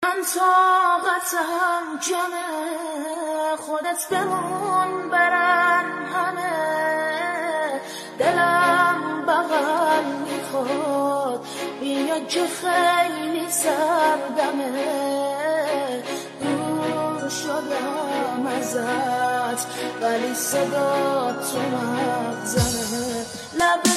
من طاقتم کمه، خودت بمون برن همه. دلم بغل میخواد بیا که خیلی سردمه. دور شدم ازت ولی صدا تو مغزمه. لب